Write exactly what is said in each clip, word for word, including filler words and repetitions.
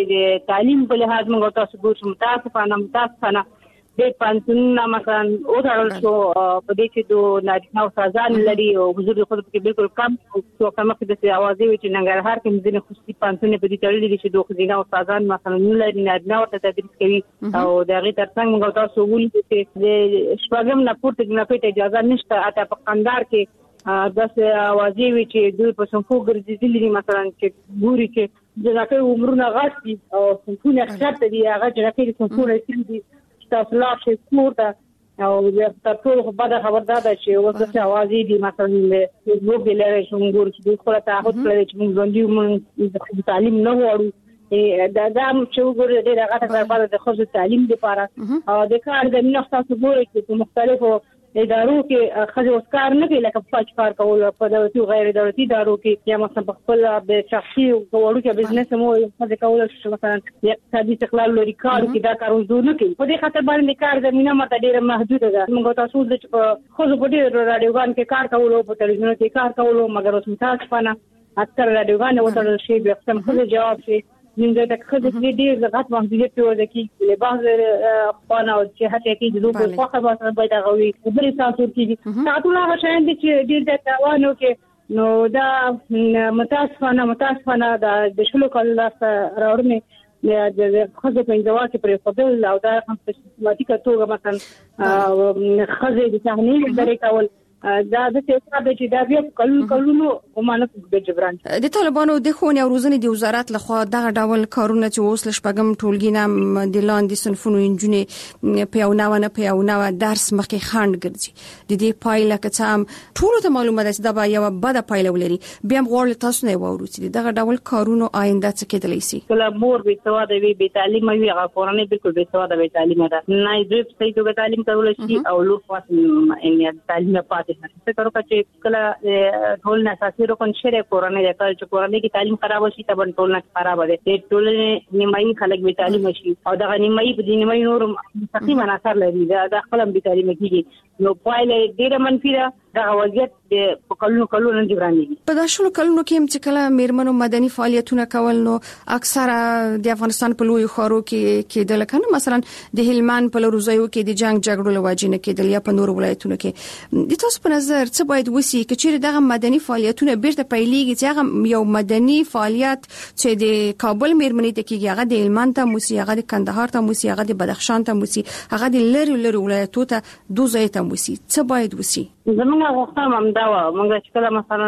چې د تعلیم په لحاظ موږ تاسو ګورو متاسفانه متاسفانه د پانتون مثلا او ترل شو په دې چې د نارینه او سازان لري او حضور خود کې بالکل کم او کم کې د اوازې چې ننګرهار کې مزنه خصوصي پانتون په دې تړلې دي چې د خزینه او سازان مثلا لري نارینه او تدریس کوي او د غي ترڅنګ موږ تاسو ولې چې د شپږم نه پورته نه پټه اجازه نشته اته په قندار کې داس اوازې وی چې دوی په سمفو ګرځېدلې مثلا چې ګوري چې د راکې عمرونه غاښتي او سمفونه خاطر دی هغه چې راکې سمفونه کېږي تاسو لا شي کور ته او د ټول خبره خبردار ده چې اوس د اوازې دي مثلا د یو بل لري څنګه چې د خپل تعهد لري چې موږ ژوندۍ موږ تعلیم نه وړو دا دا چې وګورئ د هغه لپاره د خصوصي تعلیم لپاره او د کار د نقطه څخه چې مختلفو ادارو کې خځې اوس کار نه کوي لکه پاج کار کول په دولتي او غیر دولتي ادارو کې یا مثلا په خپل د شخصي او وړو کې بزنس مو خځې کول شي مثلا د اقتصادي استقلال لري کار کې دا کار وزور نه کوي په دې خاطر باندې کار زمينه ماته ډیره محدوده ده موږ تاسو د خو په دې رادیوګان کې کار کول او په تلویزیون کې کار کول مګر اوس متاسفانه اکثر رادیوګان وته شي به سم خو جواب شي زنده د خځې د ډیر زغات محدودیت پیدا کیږي له بعض خپل او چې هڅه کوي د دوی په خبره باندې باید غوي خبرې تاسو کیږي تاسو لا شاین دي چې ډیر د توانو کې نو دا متاسفانه متاسفانه د شلو کال راوړنه د خځې په انځوا کې پر خپل او دا هم په سیستماتیکه توګه مثلا خځې د تهنیل درې کول دا د حساب چې دا بیا کلو کلونو ومانه د جبران د طالبانو د خونې او روزنې د وزارت لخوا دغه ډول کارونه چې اوس لشپګم ټولګینه د لاندې صنفونو انجونې په یو نوو نه په یو نوو درس مخکې خاند ګرځي د دې پایله که هم ټول ته معلومه ده چې دا به یو بده پایله ولري بیا غوړ تاسو نه وورو چې دغه ډول کارونه آینده څه کېدلی شي کله مور به سواده وي به تعلیم وي هغه قرآني بالکل به سواده وي تعلیم ده نه دوی په توګه تعلیم کول شي او لور خاص ان تعلیم پات څه کارو چې کله ټول نه اساسي رکن شری کورونه د کال چې کورونه کې تعلیم خراب شي ته بن ټول نه خراب دي ټول نیمایي خلک به تعلیم شي او دا نیمایي په دې نیمایي نور مستقیم اثر لري دا خپل به تعلیم کیږي نو پایله ډیره منفي ده دا وضعیت د کلونو کلونو جوړانیږي په داشلو کلونو کې چې کله میرمنو مدني فعالیتونه کول نو اکثره د افغانستان په لوی خارو کې کېدل کنه مثلا د هلمند په لروزیو کې د جنگ جګړو لواجینه کېدل یا په نور ولایتونو کې د تاسو په نظر څه باید وسی چې دغه مدني فعالیتونه بیرته پیلېږي چې هغه یو مدني فعالیت چې د کابل میرمنې ته کېږي هغه د هلمند ته موسی هغه د کندهار ته موسی هغه د بدخشان ته موسی هغه د لری لری ولایتونو ته دوزه ته موسی څه باید وسی زمونږ غوښتنه هم دا و موږ چې کله مثلا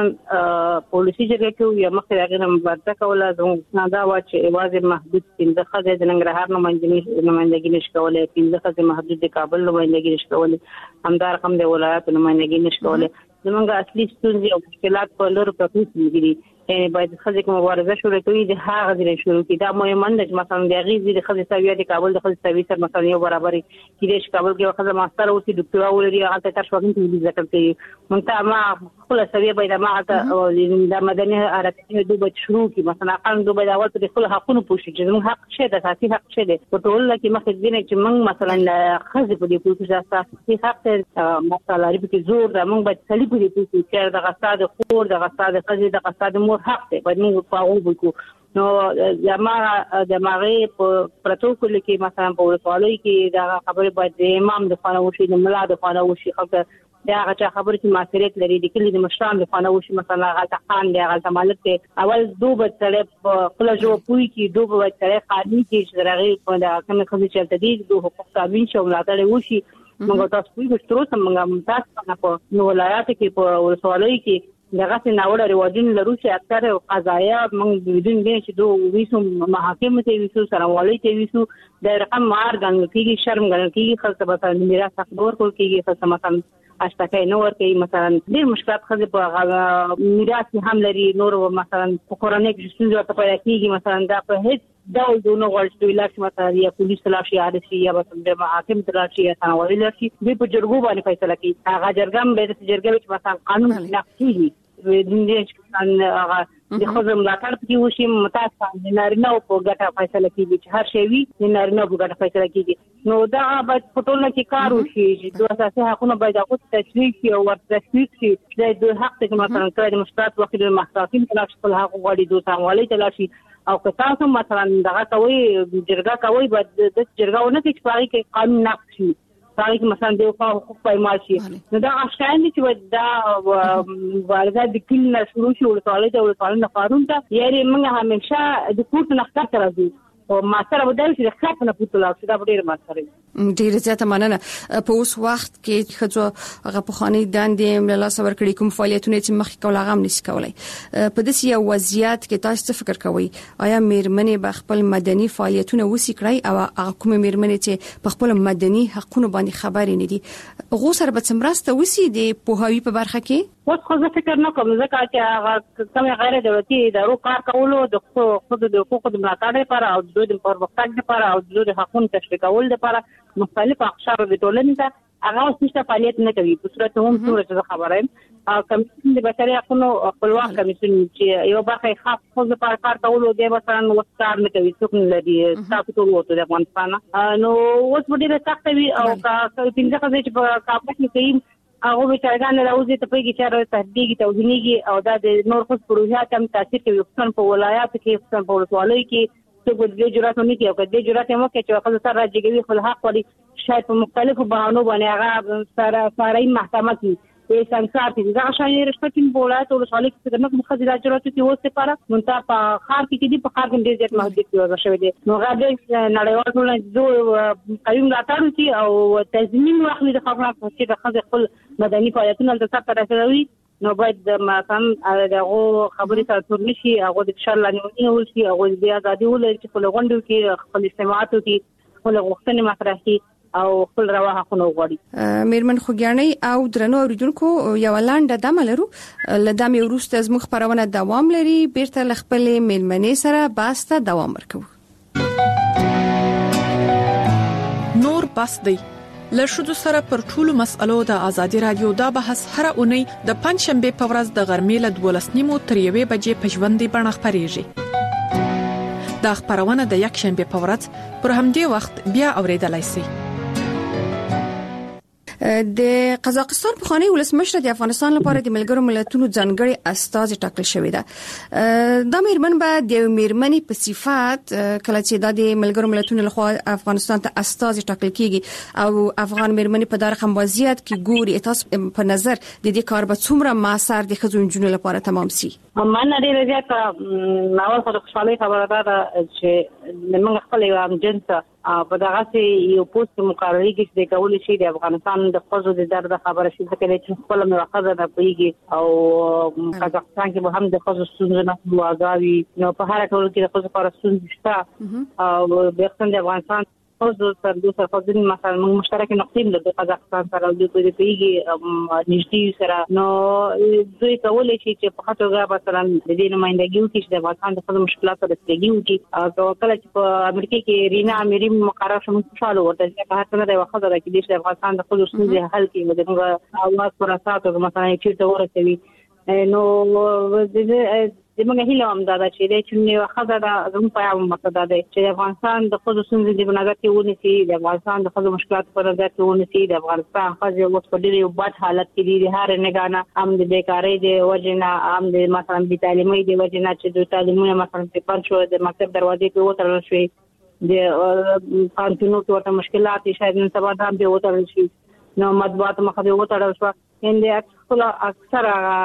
پالیسي جګړه کې یو مخکې هغه مبارزه کوله زموږ دا و چې واځي محدود پنځه خځې د ننګرهار نمائندګي نمائندګي نشي کولای پنځه خځې محدود د کابل نمائندګي نشي کولای همدار هم د ولایت نمائندګي نشي کولای زمونږ اصلي ستونزې او مشکلات په لور پروسس دي یعنی باید خځې کوم مبارزه شروع کوي د هغه ځای شروع کی دا مهمه ده چې مثلا د غیزي د خځې سویه د کابل د خځې سویه سره مثلا یو برابرۍ کې د کابل کې خځه ماستر او سي ډاکټر ولري هغه ته تر شوګین ته ذکر کوي مونږ ما خپل سویه باید ما ته د مدني حرکت دوه شروع کی مثلا قانون دوه د اول په خپل حقوقو پوښتنه چې موږ حق شه د اساسي حق شه د ټول کې مخکې دینه چې موږ مثلا خځې په دې پوښتنه اساسي حق ته مثلا لري په زور د موږ باید سړي په دې پوښتنه چې د غصاد خور د غصاد خځې د غصاد مور حق دی باید موږ په هغه وکړو نو زموږ د ماغه په پروتوکول کې مثلا په ورسوالۍ کې دا خبره باید د امام د خانه وشي د ملا د خانه وشي خبره دا هغه خبره چې ماسریت لري د کلی د مشران د خانه وشي مثلا هغه خان دی هغه مالک دی اول دوه سره خپل جو پوي کې دوه سره قانوني کې چې راغی په دا کوم خبرې چلته دي دوه حقوق تامین شو ملاتړ وشي موږ تاسو په ګټورو سم موږ ممتاز په نو ولایت کې په ورسوالۍ کې دغه څنګه رواجونه لرو چې اکثر قضایا موږ بدون دې چې دوه ویسو محاکمه ته ویسو سروالی ته ویسو د رقم مار غنګ کېږي شرم غنګ کېږي خلک به میراث حق ورکول کېږي خاصه مثلا اشتکای نو ورکې مثلا ډېر مشکلات خځې په میراث هم لري نور مثلا په قرآني کې څه ته پیدا کېږي مثلا دا په هیڅ ډول دونه ورته ویل چې مثلا یا پولیس تلاشي عادي یا مثلا د محاکم تلاشي یا ثانوي لاشي د په جرګو باندې فیصله کوي هغه جرګم به د جرګې مثلا قانون نافذ د دې هغه د خزم ملاتړ کې وشي متاسفانه نارینه په ګټه فیصله کوي چې هر شی وي د نارینه په ګټه فیصله کوي نو دا باید په ټولنه کې کار وشي چې د اساسي حقوقو باید هغه تشریح شي او ورته شي د حق ته مثلا کړي مشترک وکیل محکمې تلاشي په هغه غوړي دوه سموالي تلاشي او که تاسو مثلا دغه کوي جرګه کوي بعد د جرګاونه کې پاري کې قانون نقض شي پاري کې مثلا د حقوق پایمال شي نو دا اشکان دي چې دا واردات د کله شروع شي ولټاله د ولټاله قانون ته یاري موږ همیشه د کوټ نه ښکته راځي او ما سره بدل شي د خاطر نه پوتلا چې دا ډیر ما سره ډیر زیاته مننه په اوس وخت کې خځو هغه په خاني داندې مله صبر کړی کوم فعالیتونه چې مخکې کول هغه هم نشي کولای په داسې یو وضعیت کې تاسو څه فکر کوئ آیا میرمنې به خپل مدني فعالیتونه وسی کړی او هغه کوم میرمنې چې په خپل مدني حقوقو باندې خبرې نه دي غو سره به څمرسته وسی د پوهاوی په برخه کې اوس خو زه فکر نه کوم ځکه چې هغه کوم غیر دولتي ادارو کار کولو د خود د حقوقو د ملاتړ لپاره او د پرمختګ لپاره او د حقوقو تشریح کول لپاره مختلف اقشار د ټولنې ته هغه اوسه فعالیت نه کوي په صورت هم څومره خبره ام کمیسیون د بشري حقوقو خپلواک کمیسیون چې یو برخه خاص خو د کار کولو د مثلا وستار نه کوي څوک نه لري تاسو ټول وته د افغانستان نو اوس په دې سخت وي او کا پنځه ځکه چې په کاپټ کې کوي هغه به څنګه راوځي ته په کې چې تهدیدي توهیني او د نور خو پروژه تم تاثیر کوي خصوصا په ولایت کې خصوصا په ولایت کې څه په دې جرأت نه کوي او کله جرأت مو کوي چې خپل سره راځي خپل حق ولري شاید په مختلفو بهانو باندې هغه سره ساري محکمه کې په سنسار کې دا شاید رښتینی بولات او ولایت کې څنګه مخدرات جرأت کې وسه لپاره مونږ په خار کې دي په خار کې ډېر زیات محدود کیږي شوی دي نو غواړي نړیوال ټولنه قوم راتلو چې او تضمین واخلي د خبرو چې د خپل مدني فعالیتونو د څخه راځي نو باید مثلا دغه خبرې تاسو نشي هغه د شر لاندې ونیول شي هغه د ازادي ولر چې په لغونډو کې خپل استعمالاتو کې خپل غوښتنې مطرح کړي او خپل روا حقونه وغواړي میرمن خوګیانې او درنو اوریدونکو یو لاندې دمه لرو لدامي ورسته زموږ خبرونه دوام لري بیرته خپل میلمنې سره باسته دوام ورکو نور بس دی لشدو سره پر ټولو مسألو د ازادي رادیو دا بحث هر اونۍ د پنځ شنبه په ورځ د غرمې له دولس نیمو تر یوې بجې په ژوندۍ بڼه خپرېږي دا خبرونه د یک شنبه په ورځ پر همدې وخت بیا اوریدلای شئ د قزاقستان په خاني ولسمشر د افغانستان لپاره د ملګرو ملتونو ځانګړي استازي ټاکل شوی ده دا میرمن به د میرمنې په صفات کله چې د ملګرو ملتونو لخوا افغانستان ته استازي ټاکل کیږي او افغان میرمنې په دغه رقم وضعیت کې ګوري تاسو په نظر د دې کار به څومره موثر د خزونجونو لپاره تمام سي من ډیره زیاته ناول خو خوشاله خبره ده چې موږ خپل یو جنس په دغه سي یو پوسټ مقرري کې د کول شي د افغانستان د خزو د درد خبره شي چې خپل موخه ده پیږي او قزاقستان کې به هم د خزو ستونزې نه واغاوي نو په هر ټول کې د خزو لپاره ستونزې شته او د افغانستان خزو سره د خزو مثلا موږ مشترک نقطې د قزاقستان سره د دوی پیږي نږدې سره نو دوی کولای شي چې په خاطر مثلا د دې نمائندګي وکړي چې د افغانستان د خزو مشکلات سره ستګي وکړي او کله چې په امریکا کې رینا اميري مقرر شوم خوشاله ورته چې په هر څه د وخت د کې د افغانستان د خزو ستونزې حل کړي د موږ اواز پر اساس مثلا چې ته ورسوي نو د دمغه هیله هم دا چې د چنې وخت دا زموږ په یو مقصد ده چې افغانستان د خپل ستونزې د بنګات کې ونیسي د افغانستان د خپل مشکلات پر ځای کې ونیسي د افغانستان خځې اوس په ډېر بد حالت کې دي هر نگانه هم د بیکاری د وجنه هم د مثلا د تعلیمي د وجنه چې د تعلیمونه مثلا په پر شو د مکتب دروازې په وترل شوی د قانونو کې ورته مشکلات شاید نن سبا هم به وترل شي نو مطبوعات مخه به وترل شو ان د خپل اکثر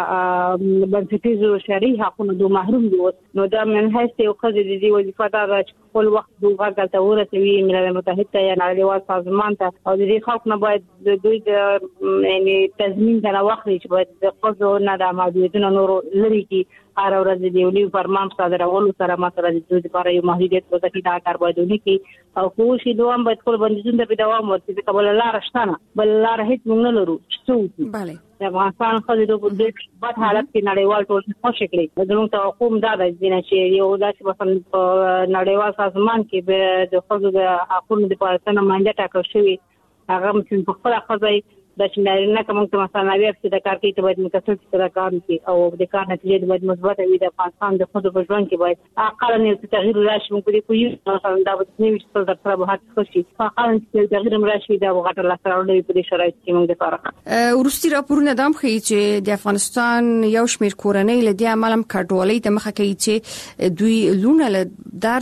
بنسټیزو شرعي حقوقو دوه محروم دي نو دا من هڅه یو خځه د دې وظیفه دا چې خپل وخت دوه غلطه ورسوي ملل متحد ته یا نړیوال سازمان ته او د دې خلک نه باید د دوی د یعنی تضمین کنه واخلي چې باید د خپل نه د محدودیتونو نور لري کی هر ورځ د یو فرمان صادرولو سره مثلا د دوی لپاره یو محدودیت وځي دا کار باید ونکړي او خو شي دوه باید خپل بندیزونه په دوام ورته چې قبل الله رښتانه بل الله هیڅ موږ نه لرو څه bale د افغانستان خلک د دې بد حالت کې نړیوال ټول خوش کړي زموږ ته حکومت دا د دې چې یو داسې مثلا نړیوال سازمان کې به د خلکو د حقوقو لپاره څنګه مانډه ټاکل شوی هغه چې په خپل خځای د چې نه کوم ته مثلا نوی چې د کار کې ته باید متصل سره کار وکړي او د کار نتیجه باید مثبت وي د افغانستان د خود په ژوند کې باید اقل نه تغییر راشي موږ دې کوی مثلا دا به نوی څه د سره به هڅه شي فقط چې تغییر راشي دا وغټه لا سره ولې په دې شرایط کې موږ د کار ورستي راپورونه دام ښیي چې د افغانستان یو شمېر کورنۍ له دې عملم کډوالۍ ته مخه کوي چې دوی لونه له در